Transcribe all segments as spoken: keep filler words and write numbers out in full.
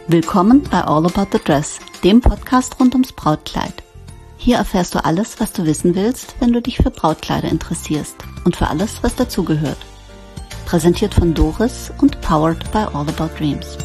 Willkommen bei All About the Dress, dem Podcast rund ums Brautkleid. Hier erfährst du alles, was du wissen willst, wenn du dich für Brautkleider interessierst und für alles, was dazugehört. Präsentiert von Doris und powered by All About Dreams.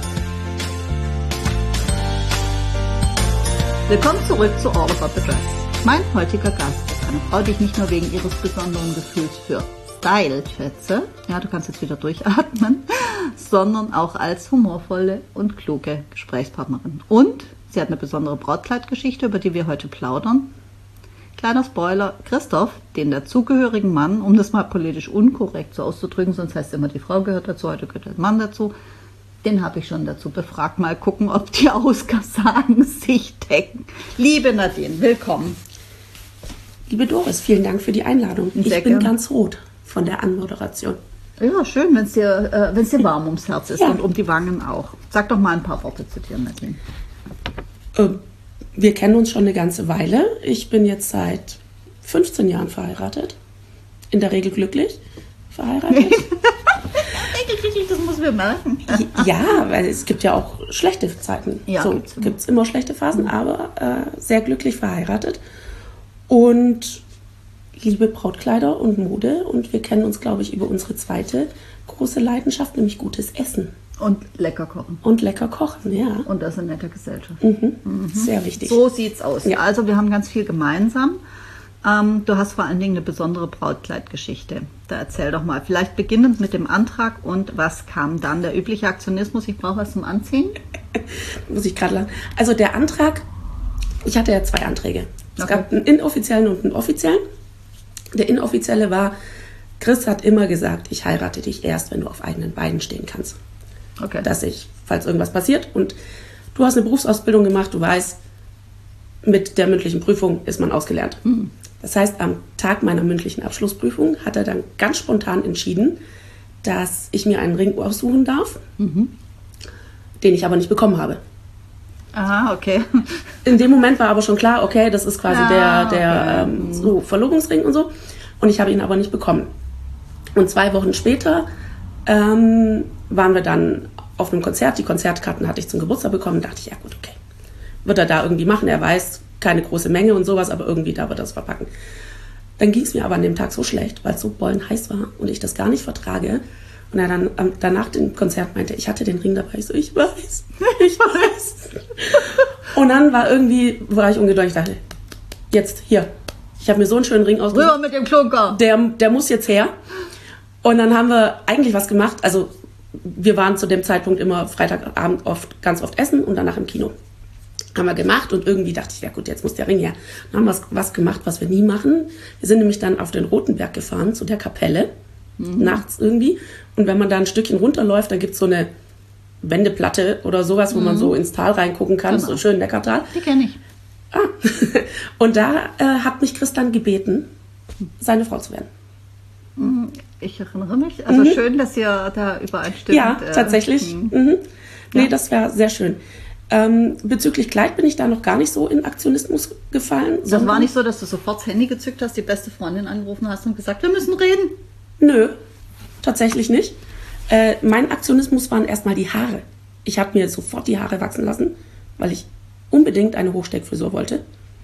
Willkommen zurück zu All About the Dress. Mein heutiger Gast ist eine Frau, die ich nicht nur wegen ihres besonderen Gefühls für Style schätze, ja, du kannst jetzt wieder durchatmen, sondern auch als humorvolle und kluge Gesprächspartnerin. Und sie hat eine besondere Brautkleidgeschichte, über die wir heute plaudern. Kleiner Spoiler, Christoph, den dazugehörigen Mann, um das mal politisch unkorrekt so auszudrücken, sonst heißt es immer, die Frau gehört dazu, heute gehört der Mann dazu, den habe ich schon dazu befragt. Mal gucken, ob die Aussagen sich decken. Liebe Nadine, willkommen. Liebe Doris, vielen Dank für die Einladung. Sehr ich bin gerne. ganz rot von der Anmoderation. Ja, schön, wenn es dir, äh, wenn's dir warm ums Herz ist, Ja. und um die Wangen auch. Sag doch mal ein paar Worte zu dir, Nadine. Äh, wir kennen uns schon eine ganze Weile. Ich bin jetzt seit fünfzehn Jahren verheiratet. In der Regel glücklich verheiratet. Das muss wir merken. Ja, weil es gibt ja auch schlechte Zeiten. Ja, so gibt's immer. gibt es immer schlechte Phasen, aber äh, sehr glücklich verheiratet. Und liebe Brautkleider und Mode. Und wir kennen uns, glaube ich, über unsere zweite große Leidenschaft, nämlich gutes Essen. Und lecker kochen. Und lecker kochen, ja. Und das in netter Gesellschaft. Mhm. Sehr wichtig. So sieht's aus. Ja. Also wir haben ganz viel gemeinsam. Ähm, du hast vor allen Dingen eine besondere Brautkleidgeschichte. Da erzähl doch mal. Vielleicht beginnend mit dem Antrag und was kam dann? Der übliche Aktionismus, ich brauche was zum Anziehen? Muss ich gerade lachen. Also der Antrag, ich hatte ja zwei Anträge. Es Okay. gab einen inoffiziellen und einen offiziellen. Der inoffizielle war, Chris hat immer gesagt, ich heirate dich erst, wenn du auf eigenen Beinen stehen kannst. Okay. Dass ich, falls irgendwas passiert, und du hast eine Berufsausbildung gemacht, du weißt, mit der mündlichen Prüfung ist man ausgelernt. Mhm. Das heißt, am Tag meiner mündlichen Abschlussprüfung hat er dann ganz spontan entschieden, dass ich mir einen Ring aussuchen darf, Mhm. den ich aber nicht bekommen habe. Aha, okay. In dem Moment war aber schon klar, okay, das ist quasi Ah, der, der okay. ähm, so Verlobungsring und so. Und ich habe ihn aber nicht bekommen. Und zwei Wochen später ähm, waren wir dann auf einem Konzert. Die Konzertkarten hatte ich zum Geburtstag bekommen. Da dachte ich, ja gut, okay. Wird er da irgendwie machen. Er weiß, keine große Menge und sowas, aber irgendwie da wird er es verpacken. Dann ging es mir aber an dem Tag so schlecht, weil es so bollenheiß war und ich das gar nicht vertrage. Und er dann ähm, danach dem Konzert meinte, ich hatte den Ring dabei. Ich so, ich weiß, ich weiß. Und dann war irgendwie, war ich ungeduldig, ich dachte, jetzt, hier, ich habe mir so einen schönen Ring ausgesucht. Rüber mit dem Klunker. Der, der muss jetzt her. Und dann haben wir eigentlich was gemacht. Also wir waren zu dem Zeitpunkt immer Freitagabend oft, ganz oft essen und danach im Kino. Haben wir gemacht und irgendwie dachte ich, ja gut, jetzt muss der Ring her. Dann haben wir was, was gemacht, was wir nie machen. Wir sind nämlich dann auf den Rotenberg gefahren, zu der Kapelle, mhm. nachts irgendwie. Und wenn man da ein Stückchen runterläuft, dann gibt es so eine Wendeplatte oder sowas, wo mhm. man so ins Tal reingucken kann. Genau. So schön Neckartal. Die kenne ich. Ah. Und da äh, hat mich Chris dann gebeten, seine Frau zu werden. Ich erinnere mich. Also Mhm. schön, dass ihr da übereinstimmt. Ja, äh, tatsächlich. mhm. Mhm. Nee, Ja. das wäre sehr schön. Ähm, bezüglich Kleid bin ich da noch gar nicht so in Aktionismus gefallen. Das war nicht so, dass du sofort das Handy gezückt hast, die beste Freundin angerufen hast und gesagt, wir müssen reden. Nö, tatsächlich nicht. Äh, mein Aktionismus waren erstmal die Haare. Ich habe mir sofort die Haare wachsen lassen, weil ich unbedingt eine Hochsteckfrisur wollte.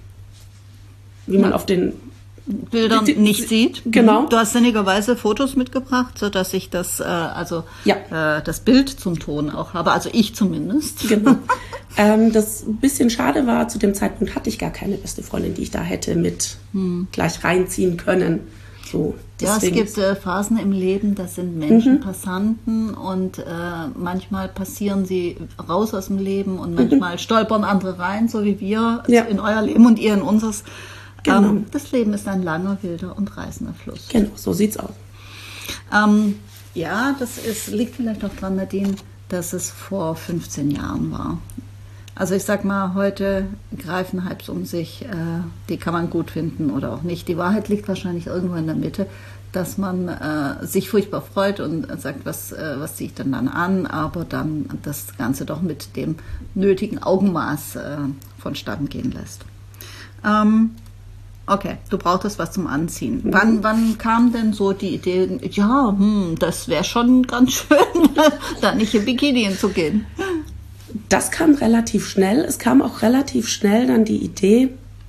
Wie man Ja. auf den Bildern Die- nicht sieht. Genau. Du hast sinnigerweise Fotos mitgebracht, sodass ich das, äh, also Ja. äh, das Bild zum Ton auch habe. Also ich zumindest. Genau. ähm, das ein bisschen schade war, zu dem Zeitpunkt hatte ich gar keine beste Freundin, die ich da hätte mit Hm. gleich reinziehen können. So, Ja, es deswegen- gibt äh, Phasen im Leben, das sind Menschen, Passanten und äh, manchmal passieren sie raus aus dem Leben und manchmal stolpern andere rein, so wie wir Ja. in euer Leben und ihr in unseres. Genau. Ähm, das Leben ist ein langer, wilder und reißender Fluss. Genau, so sieht's aus. Ähm, ja, das ist, liegt vielleicht auch dran, Nadine, dass es vor fünfzehn Jahren war. Also ich sag mal, heute greifen Hypes um sich, äh, die kann man gut finden oder auch nicht. Die Wahrheit liegt wahrscheinlich irgendwo in der Mitte, dass man äh, sich furchtbar freut und sagt, was, äh, was ziehe ich denn dann an, aber dann das Ganze doch mit dem nötigen Augenmaß äh, vonstatten gehen lässt. Ähm, Okay, du brauchtest was zum Anziehen. Mhm. Wann, wann kam denn so die Idee, ja, hm, das wäre schon ganz schön, da nicht im Bikini hinzugehen? Das kam relativ schnell. Es kam auch relativ schnell dann die Idee,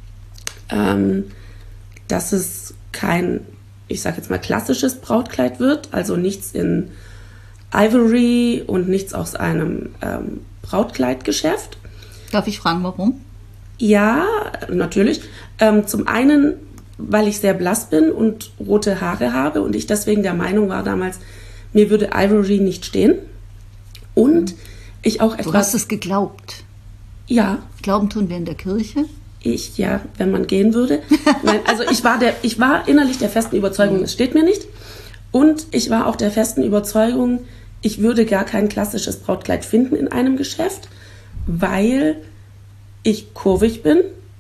ähm, dass es kein, ich sage jetzt mal, klassisches Brautkleid wird, also nichts in Ivory und nichts aus einem ähm, Brautkleidgeschäft. Darf ich fragen, warum? Ja, natürlich. Ähm, zum einen, weil ich sehr blass bin und rote Haare habe und ich deswegen der Meinung war damals, mir würde Ivory nicht stehen. Und ich auch etwas... Du hast es geglaubt. Ja. Glauben tun wir in der Kirche. Ich, ja, wenn man gehen würde. Nein, also ich war, der, ich war innerlich der festen Überzeugung, es steht mir nicht. Und ich war auch der festen Überzeugung, ich würde gar kein klassisches Brautkleid finden in einem Geschäft, weil ich kurvig bin,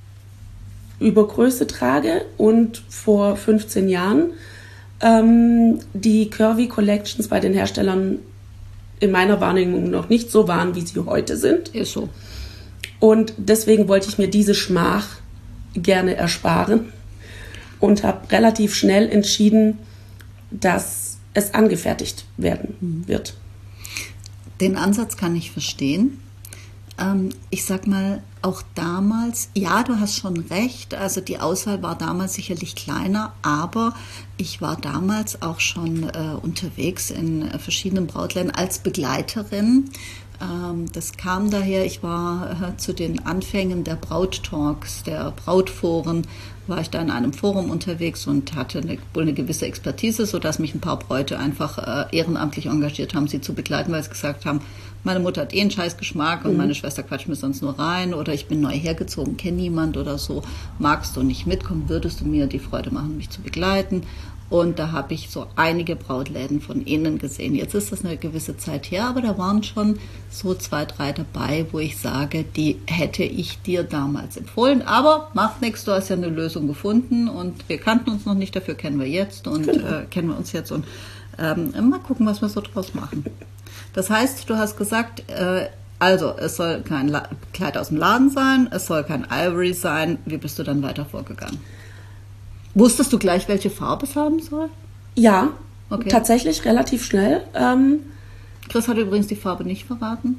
Übergröße trage und vor fünfzehn Jahren ähm, die Curvy Collections bei den Herstellern in meiner Wahrnehmung noch nicht so waren, wie sie heute sind. Ist so. Und deswegen wollte ich mir diese Schmach gerne ersparen und habe relativ schnell entschieden, dass es angefertigt werden wird. Den Ansatz kann ich verstehen. Ähm, ich sag mal, auch damals, ja, du hast schon recht, also die Auswahl war damals sicherlich kleiner, aber ich war damals auch schon äh, unterwegs in äh, verschiedenen Brautläden als Begleiterin. Ähm, das kam daher, ich war äh, zu den Anfängen der Brauttalks, der Brautforen, war ich da in einem Forum unterwegs und hatte eine, wohl eine gewisse Expertise, sodass mich ein paar Bräute einfach äh, ehrenamtlich engagiert haben, sie zu begleiten, weil sie gesagt haben, meine Mutter hat eh einen scheiß Geschmack und mhm. meine Schwester quatscht mir sonst nur rein oder ich bin neu hergezogen, kenne niemand oder so. Magst du nicht mitkommen, würdest du mir die Freude machen, mich zu begleiten? Und da habe ich so einige Brautläden von innen gesehen. Jetzt ist das eine gewisse Zeit her, aber da waren schon so zwei, drei dabei, wo ich sage, die hätte ich dir damals empfohlen. Aber macht nichts, du hast ja eine Lösung gefunden und wir kannten uns noch nicht, dafür kennen wir jetzt und genau. äh, kennen wir uns jetzt und ähm, mal gucken, was wir so draus machen. Das heißt, du hast gesagt, äh, also es soll kein La- Kleid aus dem Laden sein, es soll kein Ivory sein. Wie bist du dann weiter vorgegangen? Wusstest du gleich, welche Farbe es haben soll? Ja, okay. Tatsächlich relativ schnell. Ähm, Chris hat übrigens die Farbe nicht verraten.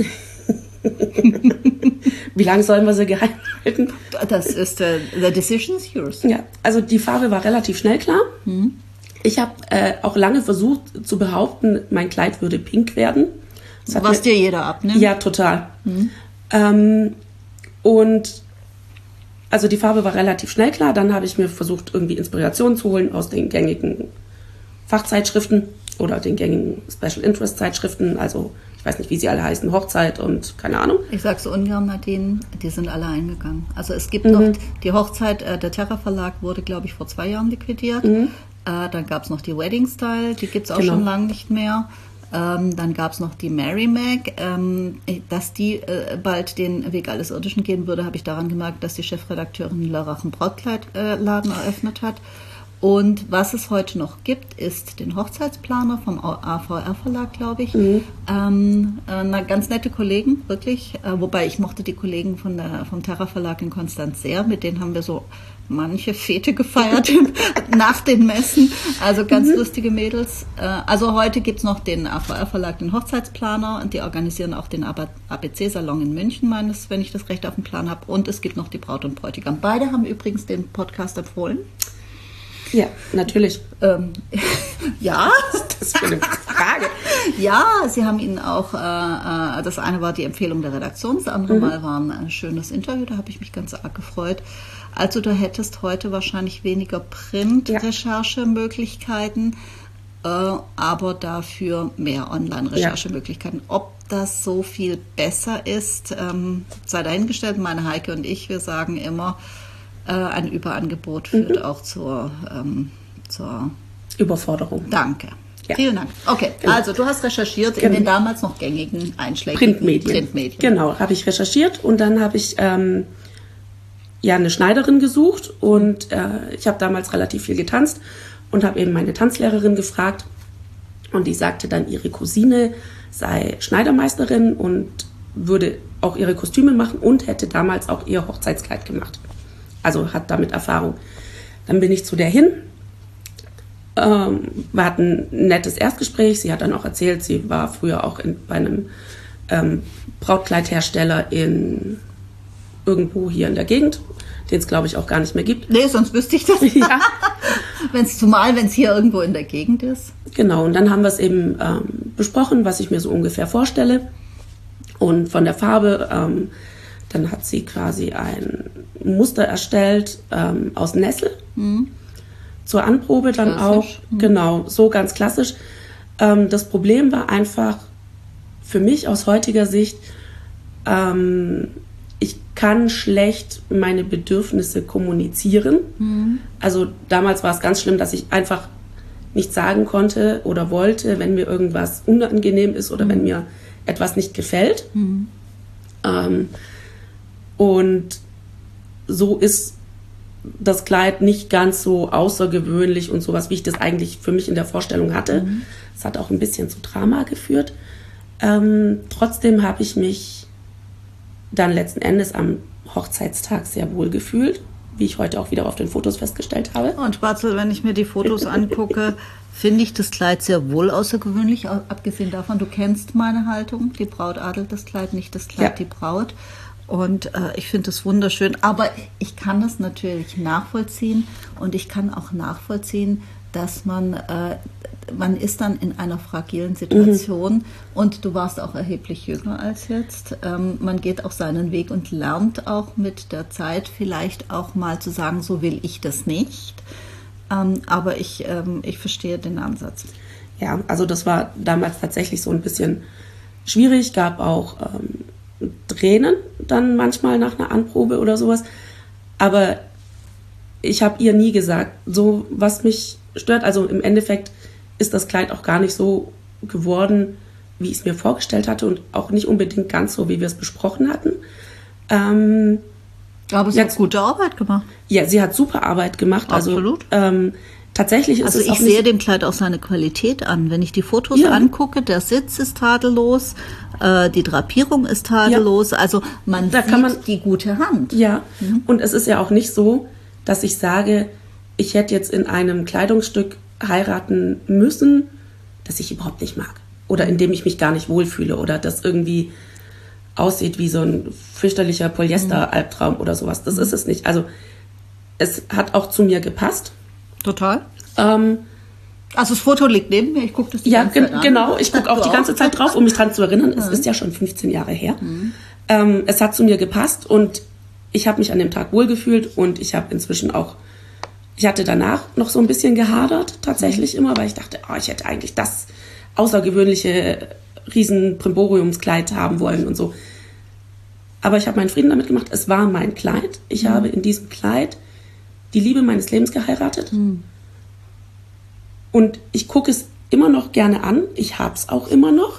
Wie lange sollen wir sie geheim halten? Das ist, uh, the decision is yours. Ja, also die Farbe war relativ schnell klar. Mhm. Ich habe äh, auch lange versucht zu behaupten, mein Kleid würde pink werden. Das Was mir, dir jeder abnimmt? Ja, total. Mhm. Ähm, und also die Farbe war relativ schnell klar. Dann habe ich mir versucht, irgendwie Inspiration zu holen aus den gängigen Fachzeitschriften oder den gängigen Special Interest Zeitschriften. Also ich weiß nicht, wie sie alle heißen, Hochzeit und keine Ahnung. Ich sage so ungern, Nadine, die sind alle eingegangen. Also es gibt mhm. noch die Hochzeit, äh, der Terra Verlag wurde, glaube ich, vor zwei Jahren liquidiert. Mhm. Äh, dann gab es noch die Wedding Style, die gibt es auch genau. schon lange nicht mehr. Ähm, dann gab es noch die Mary Mac. Ähm, dass die äh, bald den Weg alles Irdischen gehen würde, habe ich daran gemerkt, dass die Chefredakteurin Lörrach einen Brautkleidladen äh, eröffnet hat. Und was es heute noch gibt, ist den Hochzeitsplaner vom A V R-Verlag, glaube ich. Mhm. Ähm, äh, ganz nette Kollegen, wirklich. Äh, wobei ich mochte die Kollegen von der, vom Terra-Verlag in Konstanz sehr. Mit denen haben wir so manche Fete gefeiert nach den Messen. Also ganz mhm. lustige Mädels. Äh, also heute gibt es noch den A V R-Verlag, den Hochzeitsplaner. Und die organisieren auch den A B C-Salon in München, meines, wenn ich das recht auf dem Plan habe. Und es gibt noch die Braut und Bräutigam. Beide haben übrigens den Podcast empfohlen. Ja, natürlich. Ähm, ja. Was ist das für eine Frage? Ja, sie haben Ihnen auch, äh, das eine war die Empfehlung der Redaktion, das andere mhm. Mal war ein schönes Interview, da habe ich mich ganz arg gefreut. Also du hättest heute wahrscheinlich weniger Print-Recherchemöglichkeiten, ja. äh, aber dafür mehr Online-Recherchemöglichkeiten. Ja. Ob das so viel besser ist, ähm, sei dahingestellt. Meine Heike und ich, wir sagen immer, ein Überangebot führt mhm. auch zur, ähm, zur Überforderung. Danke. Ja. Vielen Dank. Okay, genau. Also du hast recherchiert genau. in den damals noch gängigen einschlägigen Printmedien. Printmedien. Genau, habe ich recherchiert und dann habe ich ähm, ja eine Schneiderin gesucht und äh, ich habe damals relativ viel getanzt und habe eben meine Tanzlehrerin gefragt und die sagte dann, ihre Cousine sei Schneidermeisterin und würde auch ihre Kostüme machen und hätte damals auch ihr Hochzeitskleid gemacht. Also hat damit Erfahrung. Dann bin ich zu der hin. Ähm, wir hatten ein nettes Erstgespräch. Sie hat dann auch erzählt, sie war früher auch in, bei einem ähm, Brautkleidhersteller in irgendwo hier in der Gegend, den es glaube ich auch gar nicht mehr gibt. Nee, sonst wüsste ich das. Ja. Wenn's, zumal, wenn es hier irgendwo in der Gegend ist. Genau, und dann haben wir es eben ähm, besprochen, was ich mir so ungefähr vorstelle. Und von der Farbe, ähm, dann hat sie quasi ein Muster erstellt ähm, aus Nessel. Mhm. Zur Anprobe dann klassisch. Auch, mhm. Genau, so ganz klassisch. Ähm, das Problem war einfach für mich aus heutiger Sicht, ähm, ich kann schlecht meine Bedürfnisse kommunizieren. Mhm. Also damals war es ganz schlimm, dass ich einfach nicht sagen konnte oder wollte, wenn mir irgendwas unangenehm ist oder mhm. wenn mir etwas nicht gefällt. Mhm. Ähm, und so ist das Kleid nicht ganz so außergewöhnlich und sowas, wie ich das eigentlich für mich in der Vorstellung hatte. Mhm. Es hat auch ein bisschen zu Drama geführt. Ähm, trotzdem habe ich mich dann letzten Endes am Hochzeitstag sehr wohl gefühlt, wie ich heute auch wieder auf den Fotos festgestellt habe. Und Barzel, wenn ich mir die Fotos angucke, finde ich das Kleid sehr wohl außergewöhnlich, abgesehen davon, du kennst meine Haltung, die Braut adelt das Kleid, nicht das Kleid ja. die Braut. Und äh, ich finde das wunderschön, aber ich kann das natürlich nachvollziehen und ich kann auch nachvollziehen, dass man, äh, man ist dann in einer fragilen Situation mhm. und du warst auch erheblich jünger als jetzt. Ähm, man geht auch seinen Weg und lernt auch mit der Zeit vielleicht auch mal zu sagen, so will ich das nicht. Ähm, aber ich, ähm, ich verstehe den Ansatz. Ja, also das war damals tatsächlich so ein bisschen schwierig, gab auch ähm, Tränen dann manchmal nach einer Anprobe oder sowas. Aber ich habe ihr nie gesagt, so was mich stört. Also im Endeffekt ist das Kleid auch gar nicht so geworden, wie ich es mir vorgestellt hatte und auch nicht unbedingt ganz so, wie wir es besprochen hatten. Ähm, Aber sie hat gute Arbeit gemacht. Ja, sie hat super Arbeit gemacht. Absolut. Also ähm, tatsächlich ist also es ich auch sehe nicht dem Kleid auch seine Qualität an. Wenn ich die Fotos ja. angucke, der Sitz ist tadellos, äh, die Drapierung ist tadellos. Ja. Also man da sieht kann man, die gute Hand. Ja, mhm. Und es ist ja auch nicht so, dass ich sage, ich hätte jetzt in einem Kleidungsstück heiraten müssen, das ich überhaupt nicht mag. Oder in dem ich mich gar nicht wohlfühle. Oder das irgendwie aussieht wie so ein fürchterlicher Polyester-Albtraum mhm. oder sowas. Das mhm. ist es nicht. Also es hat auch zu mir gepasst. Total. Ähm, also das Foto liegt neben mir, ich gucke das die ja, ganze gen- Zeit an. genau, ich gucke auch die ganze Zeit drauf, um mich dran zu erinnern. Es mhm. ist ja schon fünfzehn Jahre her. Mhm. Ähm, es hat zu mir gepasst und ich habe mich an dem Tag wohlgefühlt und ich habe inzwischen auch, ich hatte danach noch so ein bisschen gehadert, tatsächlich mhm. immer, weil ich dachte, oh, ich hätte eigentlich das außergewöhnliche riesen Brimboriumskleid haben wollen und so. Aber ich habe meinen Frieden damit gemacht. Es war mein Kleid. Ich mhm. habe in diesem Kleid die Liebe meines Lebens geheiratet. Mhm. Und ich gucke es immer noch gerne an. Ich habe es auch immer noch.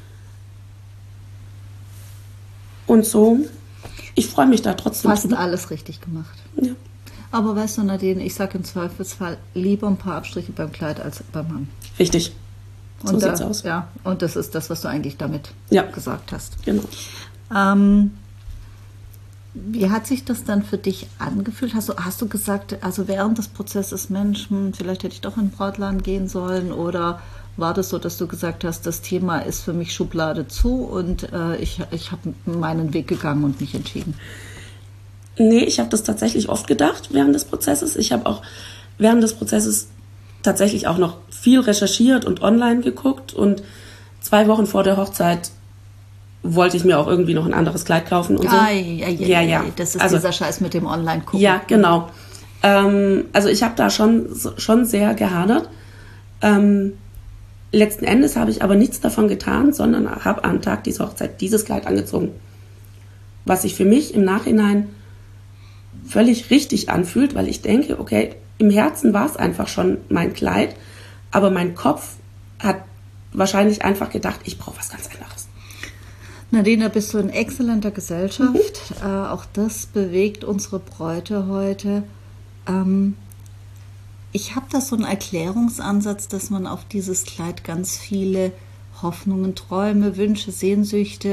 Und so, ich freue mich da trotzdem. Fast drüber. Alles richtig gemacht. Ja. Aber weißt du, Nadine, ich sage im Zweifelsfall lieber ein paar Abstriche beim Kleid als beim Mann. Richtig. So und sieht's da, aus. Ja, und das ist das, was du eigentlich damit ja. gesagt hast. Genau. Ähm, wie hat sich das dann für dich angefühlt? Hast du, hast du gesagt, also während des Prozesses, Mensch, hm, vielleicht hätte ich doch in den Brautladen gehen sollen? Oder war das so, dass du gesagt hast, das Thema ist für mich Schublade zu und äh, ich, ich habe meinen Weg gegangen und mich entschieden? Nee, ich habe das tatsächlich oft gedacht während des Prozesses. Ich habe auch während des Prozesses tatsächlich auch noch viel recherchiert und online geguckt. Und zwei Wochen vor der Hochzeit wollte ich mir auch irgendwie noch ein anderes Kleid kaufen und so. Ah, ja, ja, ja, ja. Das ist also, dieser Scheiß mit dem Online-Gucken. Ja, genau. Ähm, also ich habe da schon, schon sehr gehadert. Ähm, letzten Endes habe ich aber nichts davon getan, sondern habe am Tag dieser Hochzeit dieses Kleid angezogen. Was sich für mich im Nachhinein völlig richtig anfühlt, weil ich denke, okay, im Herzen war es einfach schon mein Kleid, aber mein Kopf hat wahrscheinlich einfach gedacht, ich brauche was ganz anderes. Nadine, bist du in exzellenter Gesellschaft. Mhm. Äh, auch das bewegt unsere Bräute heute. Ähm, ich habe da so einen Erklärungsansatz, dass man auf dieses Kleid ganz viele Hoffnungen, Träume, Wünsche, Sehnsüchte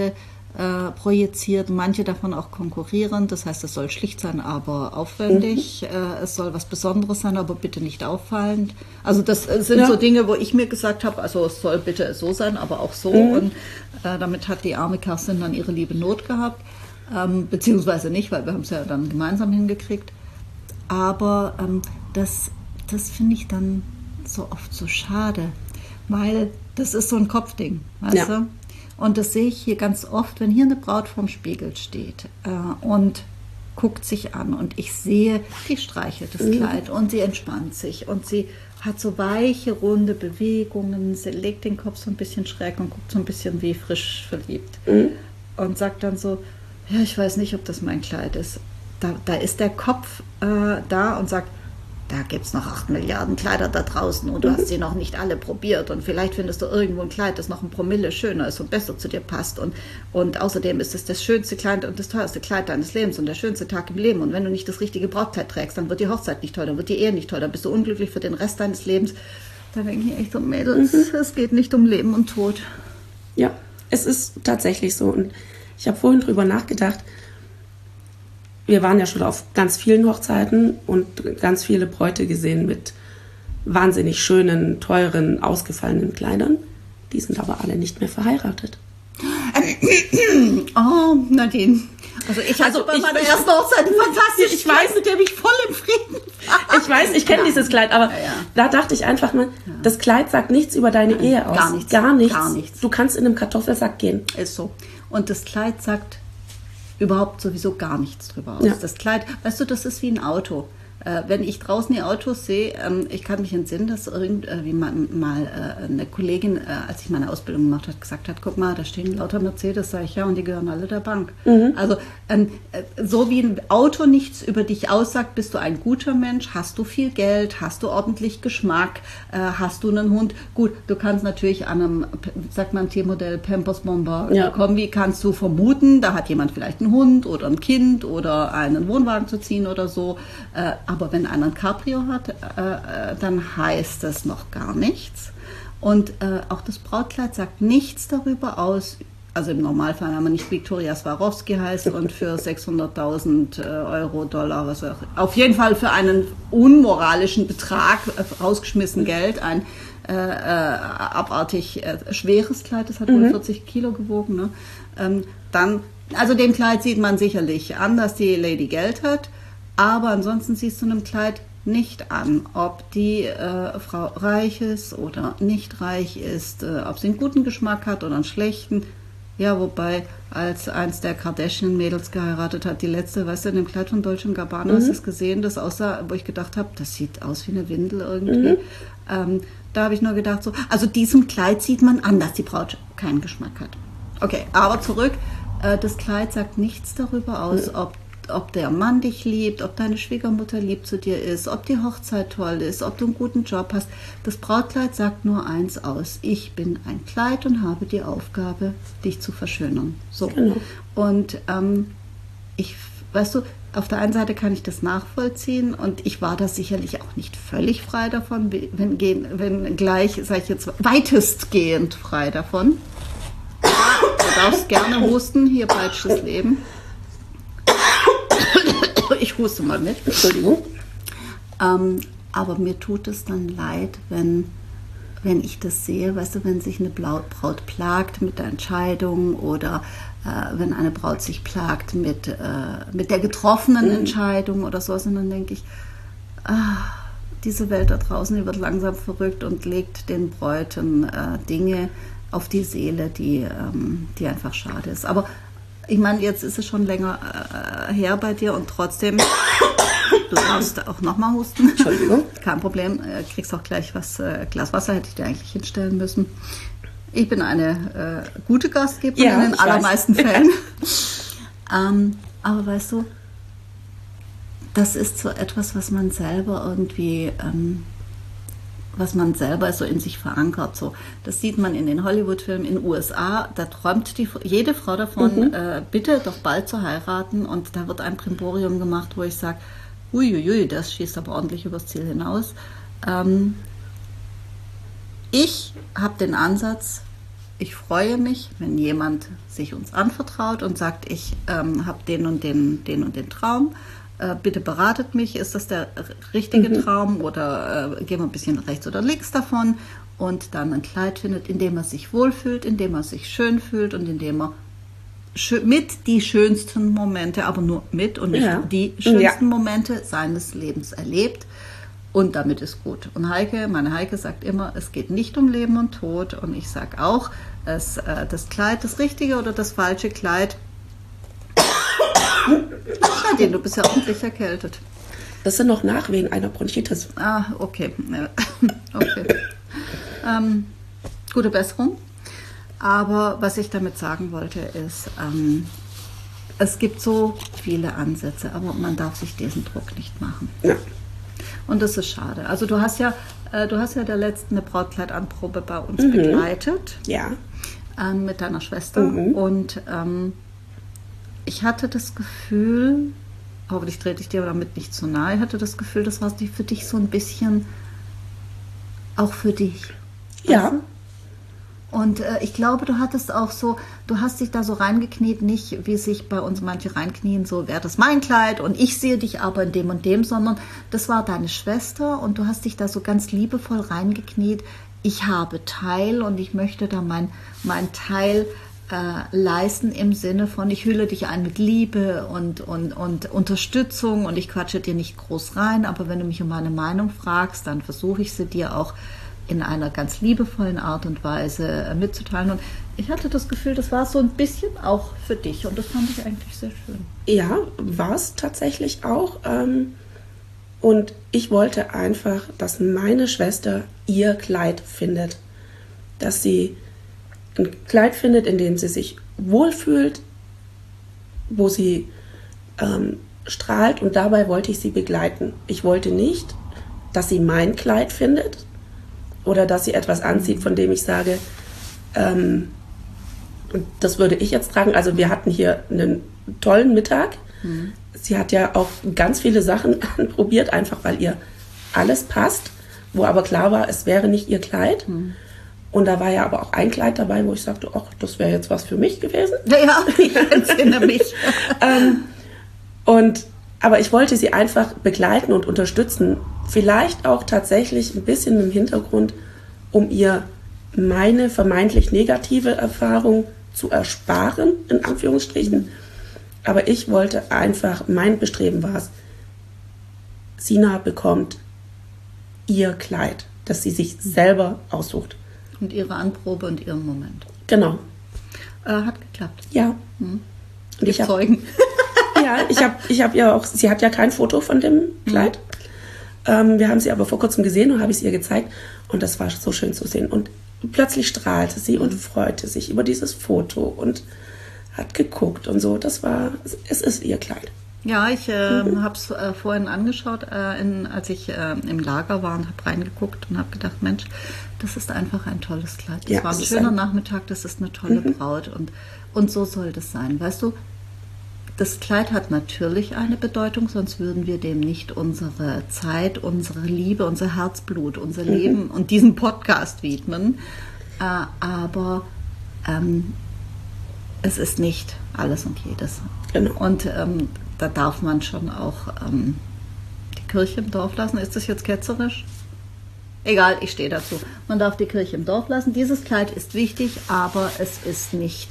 äh, projiziert, manche davon auch konkurrierend. Das heißt, es soll schlicht sein, aber aufwendig. Mhm. Äh, es soll was Besonderes sein, aber bitte nicht auffallend. Also das sind ja. so Dinge, wo ich mir gesagt habe, also es soll bitte so sein, aber auch so. Mhm. Und äh, damit hat die arme Kerstin dann ihre liebe Not gehabt. Ähm, beziehungsweise nicht, weil wir haben es ja dann gemeinsam hingekriegt. Aber ähm, das, das finde ich dann so oft so schade, weil das ist so ein Kopfding, weißt ja. du? Und das sehe ich hier ganz oft, wenn hier eine Braut vorm Spiegel steht äh, und guckt sich an und ich sehe, die streichelt das mhm. Kleid und sie entspannt sich und sie hat so weiche, runde Bewegungen, sie legt den Kopf so ein bisschen schräg und guckt so ein bisschen wie frisch verliebt mhm. und sagt dann so, ja, ich weiß nicht, ob das mein Kleid ist. Da, da ist der Kopf äh, da und sagt, da gibt es noch acht Milliarden Kleider da draußen und du mhm. hast sie noch nicht alle probiert und vielleicht findest du irgendwo ein Kleid, das noch ein Promille schöner ist und besser zu dir passt und, und außerdem ist es das schönste Kleid und das teuerste Kleid deines Lebens und der schönste Tag im Leben und wenn du nicht das richtige Brautkleid trägst, dann wird die Hochzeit nicht toll, dann wird die Ehe nicht toll, dann bist du unglücklich für den Rest deines Lebens. Da denke ich echt so, Mädels, mhm. es geht nicht um Leben und Tod. Ja, es ist tatsächlich so und ich habe vorhin drüber nachgedacht, wir waren ja schon auf ganz vielen Hochzeiten und ganz viele Bräute gesehen mit wahnsinnig schönen, teuren, ausgefallenen Kleidern. Die sind aber alle nicht mehr verheiratet. Oh, Nadine. Also ich hatte also bei ich, meiner ich, ersten Hochzeit ein fantastisches ich weiß, mit dem ich voll im Frieden war. Ich weiß, ich kenne ja. dieses Kleid, aber ja, ja. da dachte ich einfach mal, ja. das Kleid sagt nichts über deine Nein, Ehe aus. Gar nichts. Gar nichts. Gar nichts. Du kannst in einem Kartoffelsack gehen. Ist so. Und das Kleid sagt überhaupt sowieso gar nichts drüber aus. Ja. Das Kleid, weißt du, das ist wie ein Auto. Äh, wenn ich draußen die Autos sehe, ähm, ich kann mich entsinnen, dass irgendwie mal, mal äh, eine Kollegin, äh, als ich meine Ausbildung gemacht habe, gesagt hat, guck mal, da stehen lauter Mercedes, sag ich, ja, und die gehören alle der Bank. Mhm. Also ähm, so wie ein Auto nichts über dich aussagt, bist du ein guter Mensch, hast du viel Geld, hast du ordentlich Geschmack, äh, hast du einen Hund. Gut, du kannst natürlich an einem, sagt man, T-Modell Pampers Bomber ja. Kombi, kannst du vermuten, da hat jemand vielleicht einen Hund oder ein Kind oder einen Wohnwagen zu ziehen oder so. Äh, Aber wenn einer ein Cabrio hat, äh, dann heißt das noch gar nichts. Und äh, auch das Brautkleid sagt nichts darüber aus. Also im Normalfall, wenn man nicht Viktoria Swarovski heißt und für sechshunderttausend äh, Euro, Dollar, was auch, auf jeden Fall für einen unmoralischen Betrag, äh, rausgeschmissen Geld, ein äh, äh, abartig äh, schweres Kleid, das hat wohl mhm. vierzig Kilo gewogen, ne? ähm, dann, also dem Kleid sieht man sicherlich an, dass die Lady Geld hat. Aber ansonsten siehst du einem Kleid nicht an, ob die äh, Frau reich ist oder nicht reich ist, äh, ob sie einen guten Geschmack hat oder einen schlechten. Ja, wobei, als eins der Kardashian-Mädels geheiratet hat, die letzte, weißt du, in dem Kleid von Dolce und Gabbana, mhm. hast du es gesehen, das aussah, wo ich gedacht habe, das sieht aus wie eine Windel irgendwie. Mhm. Ähm, da habe ich nur gedacht, so, also diesem Kleid sieht man an, dass die Braut keinen Geschmack hat. Okay, aber zurück, äh, das Kleid sagt nichts darüber aus, mhm. ob ob der Mann dich liebt, ob deine Schwiegermutter lieb zu dir ist, ob die Hochzeit toll ist, ob du einen guten Job hast. Das Brautkleid sagt nur eins aus. Ich bin ein Kleid und habe die Aufgabe, dich zu verschönern. So. Genau. Und ähm, ich, weißt du, auf der einen Seite kann ich das nachvollziehen und ich war da sicherlich auch nicht völlig frei davon, wenn, wenn gleich, sage ich jetzt, weitestgehend frei davon. Du darfst gerne husten, hier peitscht das Leben. Ich huste mal mit, Entschuldigung. Ähm, aber mir tut es dann leid, wenn, wenn ich das sehe, weißt du, wenn sich eine Braut plagt mit der Entscheidung oder äh, wenn eine Braut sich plagt mit, äh, mit der getroffenen mhm. Entscheidung oder so, und dann denke ich, ah, diese Welt da draußen, die wird langsam verrückt und legt den Bräuten äh, Dinge auf die Seele, die, ähm, die einfach schade ist. Aber ich meine, jetzt ist es schon länger äh, her bei dir und trotzdem, du darfst auch nochmal husten. Entschuldigung. Kein Problem, äh, kriegst auch gleich was, äh, Glas Wasser hätte ich dir eigentlich hinstellen müssen. Ich bin eine äh, gute Gastgeberin ja, in den allermeisten weiß. Fällen. ähm, aber weißt du, das ist so etwas, was man selber irgendwie... Ähm, was man selber so in sich verankert. So. Das sieht man in den Hollywood-Filmen in den U S A, da träumt die, jede Frau davon, mhm. äh, bitte doch bald zu heiraten und da wird ein Primborium gemacht, wo ich sage, uiuiui, das schießt aber ordentlich übers Ziel hinaus. Ähm, ich habe den Ansatz, ich freue mich, wenn jemand sich uns anvertraut und sagt, ich ähm, habe den und den, den und den Traum. Äh, bitte beratet mich, ist das der richtige mhm. Traum oder äh, gehen wir ein bisschen rechts oder links davon und dann ein Kleid findet, in dem er sich wohlfühlt, in dem er sich schön fühlt und in dem er schö- mit die schönsten Momente, aber nur mit und nicht Ja. die schönsten Ja. Momente seines Lebens erlebt. Und damit ist gut. Und Heike, meine Heike sagt immer, es geht nicht um Leben und Tod. Und ich sage auch, es, äh, das Kleid, das richtige oder das falsche Kleid. Nadine, du bist ja ordentlich erkältet. Das sind noch Nachwehen einer Bronchitis. Ah, okay. okay. Ähm, gute Besserung. Aber was ich damit sagen wollte ist, ähm, es gibt so viele Ansätze, aber man darf sich diesen Druck nicht machen. Ja. Und das ist schade. Also du hast ja, äh, du hast ja der letzten eine Brautkleidanprobe bei uns Mhm. begleitet Ja. ähm, mit deiner Schwester. Mhm. Und ähm, ich hatte das Gefühl, hoffentlich trete ich dir damit nicht zu nahe, ich hatte das Gefühl, das war für dich so ein bisschen auch für dich. Ja. Weißt du? Und äh, ich glaube, du hattest auch so, du hast dich da so reingekniet, nicht wie sich bei uns manche reinknien, so wäre das mein Kleid und ich sehe dich aber in dem und dem, sondern das war deine Schwester und du hast dich da so ganz liebevoll reingekniet. Ich habe Teil und ich möchte da mein, mein Teil äh, leisten im Sinne von, ich hülle dich ein mit Liebe und, und, und Unterstützung und ich quatsche dir nicht groß rein, aber wenn du mich um meine Meinung fragst, dann versuche ich sie dir auch in einer ganz liebevollen Art und Weise mitzuteilen. Und ich hatte das Gefühl, das war so ein bisschen auch für dich. Und das fand ich eigentlich sehr schön. Ja, war es tatsächlich auch. Ähm, und ich wollte einfach, dass meine Schwester ihr Kleid findet. Dass sie ein Kleid findet, in dem sie sich wohlfühlt, wo sie ähm, strahlt. Und dabei wollte ich sie begleiten. Ich wollte nicht, dass sie mein Kleid findet, oder dass sie etwas anzieht, von dem ich sage, ähm, und das würde ich jetzt tragen. Also wir hatten hier einen tollen Mittag. Mhm. Sie hat ja auch ganz viele Sachen anprobiert, einfach weil ihr alles passt, wo aber klar war, es wäre nicht ihr Kleid. Mhm. Und da war ja aber auch ein Kleid dabei, wo ich sagte, ach, das wäre jetzt was für mich gewesen. Ja, ich entsinne mich. ähm, und Aber ich wollte sie einfach begleiten und unterstützen. Vielleicht auch tatsächlich ein bisschen im Hintergrund, um ihr meine vermeintlich negative Erfahrung zu ersparen, in Anführungsstrichen. Aber ich wollte einfach, mein Bestreben war es, Sina bekommt ihr Kleid, das sie sich selber aussucht. Und ihre Anprobe und ihren Moment. Genau. Äh, hat geklappt. Ja. Hm. Und ich hab, Zeugen. Ja, ich habe ich hab ja auch, sie hat ja kein Foto von dem Kleid. Mhm. Ähm, wir haben sie aber vor kurzem gesehen und habe ich es ihr gezeigt. Und das war so schön zu sehen. Und plötzlich strahlte sie mhm. und freute sich über dieses Foto und hat geguckt und so. Das war, es ist ihr Kleid. Ja, ich äh, Mhm. habe es äh, vorhin angeschaut, äh, in, als ich äh, im Lager war und habe reingeguckt und habe gedacht, Mensch, das ist einfach ein tolles Kleid. Das Ja, war ein es ist schöner ein- Nachmittag, das ist eine tolle Mhm. Braut und, und so soll das sein. Weißt du, das Kleid hat natürlich eine Bedeutung, sonst würden wir dem nicht unsere Zeit, unsere Liebe, unser Herzblut, unser Mhm. Leben und diesen Podcast widmen. Äh, aber ähm, es ist nicht alles und jedes. Genau. Und ähm, da darf man schon auch ähm, die Kirche im Dorf lassen. Ist das jetzt ketzerisch? Egal, ich stehe dazu. Man darf die Kirche im Dorf lassen. Dieses Kleid ist wichtig, aber es ist nicht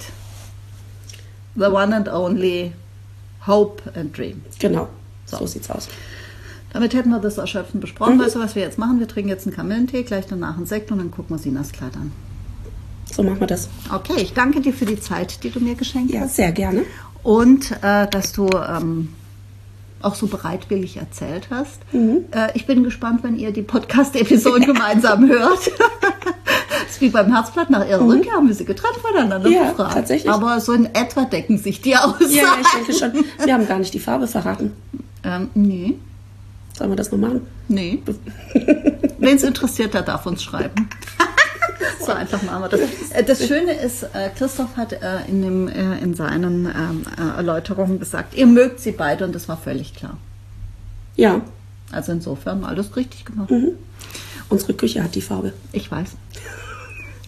the one and only hope and dream. Genau, So. so, sieht's aus. Damit hätten wir das erschöpfend besprochen. Mhm. Weißt du, was wir jetzt machen? Wir trinken jetzt einen Kamillentee, gleich danach einen Sekt und dann gucken wir Sinas Kleid an. So machen wir das. Okay, ich danke dir für die Zeit, die du mir geschenkt Ja, hast. sehr gerne. Und äh, dass du ähm, auch so bereitwillig erzählt hast. Mhm. Äh, ich bin gespannt, wenn ihr die Podcast-Episoden gemeinsam hört. Das ist wie beim Herzblatt, nach ihrer Mhm. Rückkehr haben wir sie getrennt voneinander Ja, gefragt. tatsächlich. Aber so in etwa decken sich die aus. Ja, ja, ich denke schon. Wir haben gar nicht die Farbe verraten. ähm, nee, Sollen wir das noch machen? nee. Wen es interessiert, der darf uns schreiben. So einfach machen wir das. Äh, Das Schöne ist, äh, Christoph hat äh, in, dem, äh, in seinen ähm, äh, Erläuterungen gesagt, ihr mögt sie beide und das war völlig klar. Ja. Also insofern alles richtig gemacht. Mhm. Unsere Küche hat die Farbe. Ich weiß.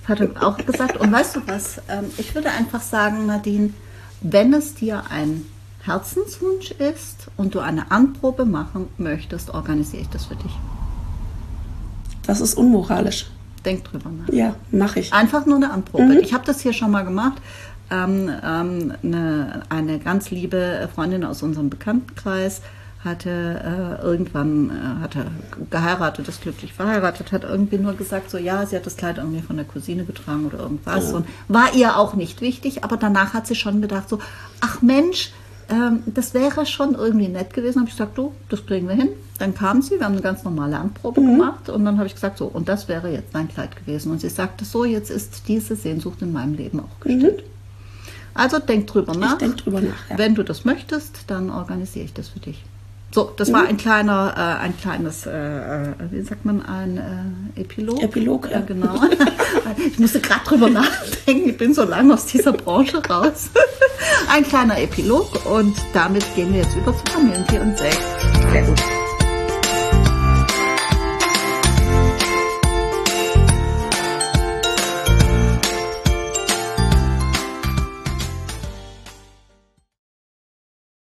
Hat er auch gesagt. Und weißt du was? Ich würde einfach sagen, Nadine, wenn es dir ein Herzenswunsch ist und du eine Anprobe machen möchtest, organisiere ich das für dich. Das ist unmoralisch. Denk drüber nach. Ja, mache ich. Einfach nur eine Anprobe. Mhm. Ich habe das hier schon mal gemacht. Ähm, ähm, eine, eine ganz liebe Freundin aus unserem Bekanntenkreis hatte äh, irgendwann äh, hatte geheiratet, ist glücklich verheiratet, hat irgendwie nur gesagt, so ja, sie hat das Kleid irgendwie von der Cousine getragen oder irgendwas. Ja. Und war ihr auch nicht wichtig, aber danach hat sie schon gedacht, so, ach Mensch, ähm, das wäre schon irgendwie nett gewesen. Habe ich gesagt, du, das kriegen wir hin. Dann kam sie, wir haben eine ganz normale Anprobe mhm. gemacht und dann habe ich gesagt, so, und das wäre jetzt dein Kleid gewesen. Und sie sagte, so, jetzt ist diese Sehnsucht in meinem Leben auch gestillt. Mhm. Also denk drüber nach. Ich denk drüber nach, ja. Wenn du das möchtest, dann organisiere ich das für dich. So, das mhm. war ein kleiner, äh, ein kleines, äh, wie sagt man, ein äh, Epilog. Epilog, ja. Ja, genau. Ich musste gerade drüber nachdenken, ich bin so lange aus dieser Branche raus. Ein kleiner Epilog und damit gehen wir jetzt über zu Familien vier und sechs. Sehr gut.